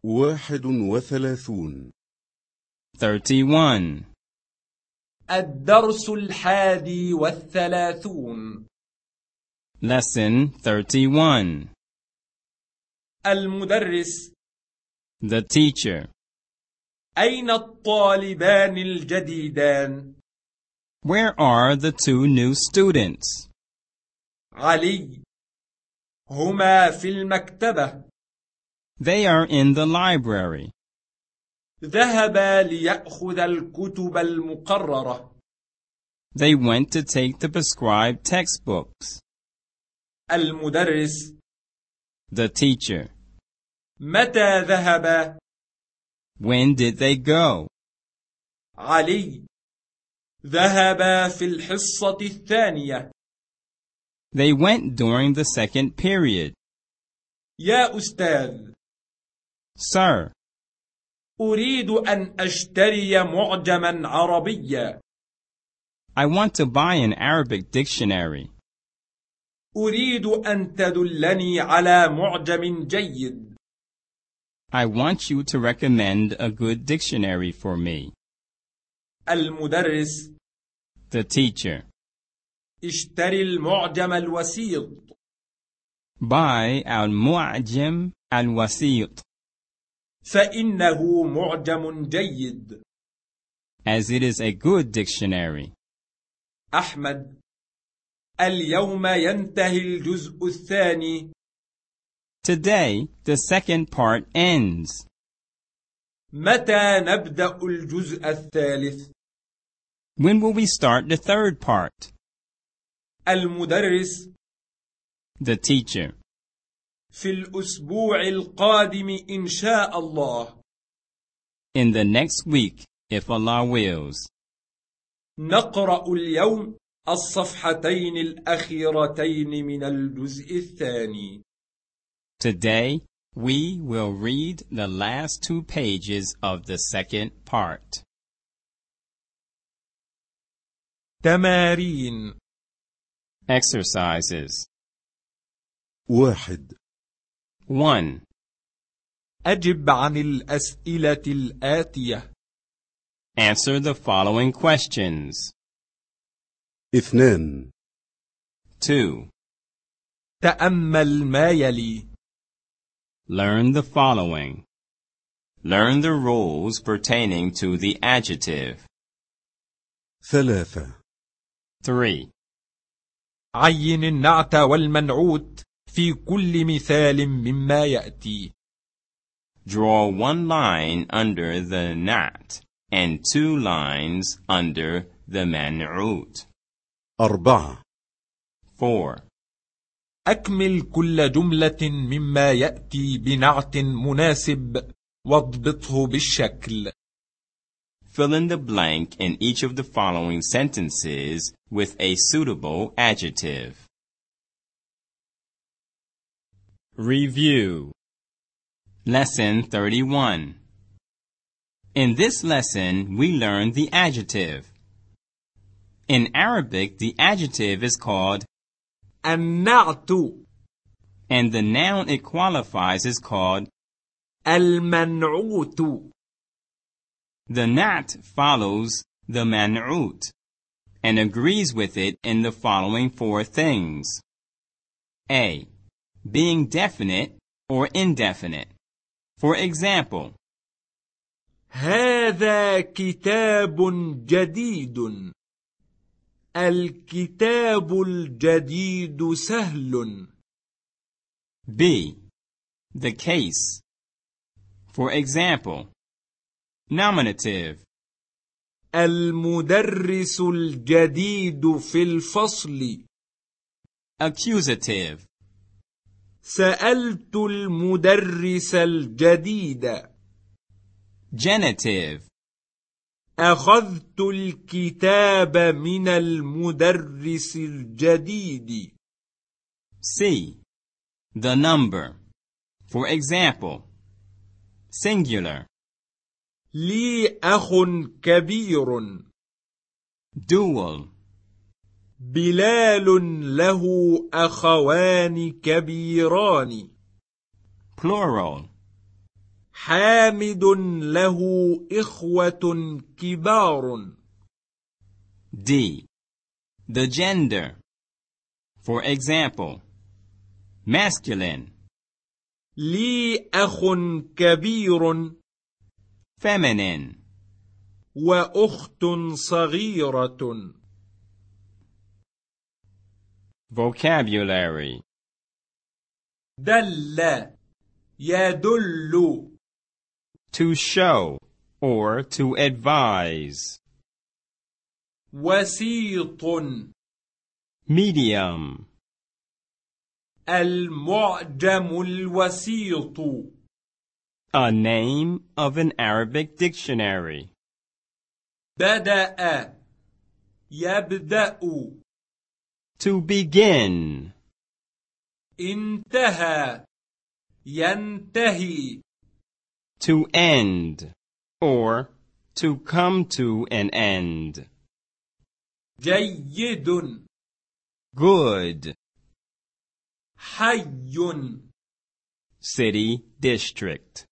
31. 31. الدرس 31. Lesson 31. المدرس. The teacher. أين الطالبان الجديدان؟ Where are the 2 new students? علي. هما في المكتبة. They are in the library. ذهبا ليأخذ الكتب المقررة. They went to take the prescribed textbooks. المدرس. The teacher. متى ذهبا؟ When did they go? علي. ذهبا في الحصة الثانية. They went during the second period. يا أستاذ. Sir. أريد أن أشتري معجما عربيا. I want to buy an Arabic dictionary. أريد أن تدلني على معجم جيد. I want you to recommend a good dictionary for me. المدرس. The teacher. اشتري المعجم الوسيط. Buy المعجم الوسيط. فإنه معجم جيد. As it is a good dictionary. أحمد. اليوم ينتهي الجزء الثاني. Today, the second part ends. متى نبدأ الجزء الثالث؟ When will we start the third part? المدرس. The teacher. في الأسبوع القادم إن شاء الله. In the next week, if Allah wills. نقرأ اليوم الصفحتين الأخيرتين من الجزء الثاني. Today, we will read the last 2 pages of the second part. تمارين. Exercises. 1. 1. أجب عن الأسئلة الآتية. Answer the following questions. 2. 2. تأمل ما يلي. Learn the following. Learn the rules pertaining to the adjective. 3. 3. عين النعت والمنعوت في كل مثال مما يأتي. Draw 1 line under the nat and 2 lines under the man'ut. 4. 4. أكمل كل جملة مما يأتي بنعت مناسب واضبطه بالشكل. Fill in the blank in each of the following sentences with a suitable adjective. Review. Lesson 31. In this lesson, we learned the adjective. In Arabic, the adjective is called النعت. and the noun it qualifies is called المنعوت. The nat follows the man'ut and agrees with it in the following 4 things. A. Being definite or indefinite. For example, هذا كتاب جديد. الكتاب الجديد سهل. B. The case. For example, nominative. المدرس الجديد في الفصل. Accusative. سألت المدرس الجديد. Genitive. أخذت الكتاب من المدرس الجديد. C. The number. For example, singular. لي أخ كبير. Dual. بلال له أخوان كبيران. Plural. حامد له إخوة كبار. D. The gender. For example, masculine, لي أخ كبير feminine, وأخت صغيرة. vocabulary, دل يدل. to show or to advise, وسيط medium, المعجم الوسيط. a name of an Arabic dictionary. بدأ يبدأ. To begin, انتهى ينتهي. to end, or to come to an end. جيد Good, حي city, district.